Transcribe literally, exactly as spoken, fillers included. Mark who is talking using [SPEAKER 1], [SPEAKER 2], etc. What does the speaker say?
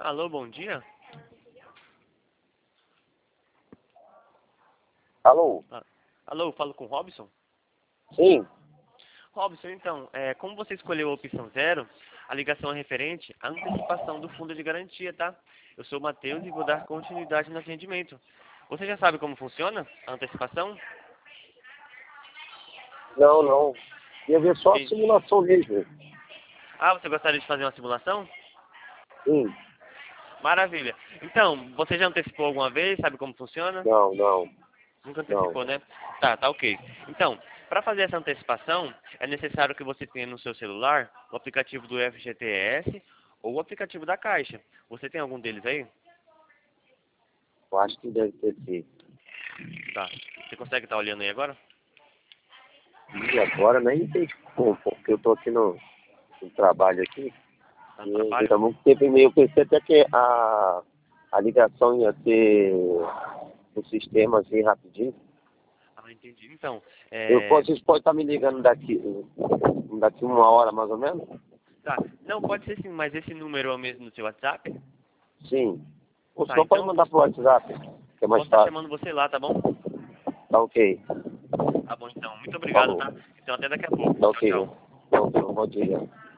[SPEAKER 1] Alô, bom dia.
[SPEAKER 2] Alô?
[SPEAKER 1] Ah, alô, falo com o Robson?
[SPEAKER 2] Sim.
[SPEAKER 1] Robson, então, é, como você escolheu a opção zero, a ligação é referente à antecipação do fundo de garantia, tá? Eu sou o Matheus e vou dar continuidade no atendimento. Você já sabe como funciona a antecipação?
[SPEAKER 2] Não, não. Ia ver só a
[SPEAKER 1] Sim.
[SPEAKER 2] simulação mesmo.
[SPEAKER 1] Ah, você gostaria de fazer uma simulação?
[SPEAKER 2] Sim.
[SPEAKER 1] Maravilha. Então, você já antecipou alguma vez? Sabe como funciona?
[SPEAKER 2] Não, não,
[SPEAKER 1] Nunca
[SPEAKER 2] não.
[SPEAKER 1] antecipou, né? Tá, tá ok. Então, para fazer essa antecipação, é necessário que você tenha no seu celular o aplicativo do F G T S ou o aplicativo da Caixa. Você tem algum deles aí?
[SPEAKER 2] Eu acho que deve ter sido.
[SPEAKER 1] Tá. Você consegue estar olhando aí agora?
[SPEAKER 2] E agora nem tem como, porque eu tô aqui no, no trabalho aqui.
[SPEAKER 1] Tá no
[SPEAKER 2] E
[SPEAKER 1] trabalho?
[SPEAKER 2] tá muito tempo e meio. Eu pensei até que a, a ligação ia ser no sistema assim rapidinho.
[SPEAKER 1] Ah, entendi. Então,
[SPEAKER 2] Eu,
[SPEAKER 1] é...
[SPEAKER 2] posso- vocês podem estar me ligando daqui, daqui uma hora mais ou menos?
[SPEAKER 1] Tá. Não, pode ser sim, mas esse número é o mesmo no seu WhatsApp?
[SPEAKER 2] Sim. O
[SPEAKER 1] Tá,
[SPEAKER 2] senhor pode
[SPEAKER 1] então eu
[SPEAKER 2] mandar
[SPEAKER 1] posso,
[SPEAKER 2] pro WhatsApp, que é mais
[SPEAKER 1] posso estar
[SPEAKER 2] fácil.
[SPEAKER 1] chamando você lá, tá bom?
[SPEAKER 2] Tá ok.
[SPEAKER 1] Tá bom, então. Muito obrigado,
[SPEAKER 2] Falou.
[SPEAKER 1] tá? Então, até daqui a pouco.
[SPEAKER 2] Tá
[SPEAKER 1] Tchau,
[SPEAKER 2] ok.
[SPEAKER 1] tchau.
[SPEAKER 2] Tá ok. Bom dia.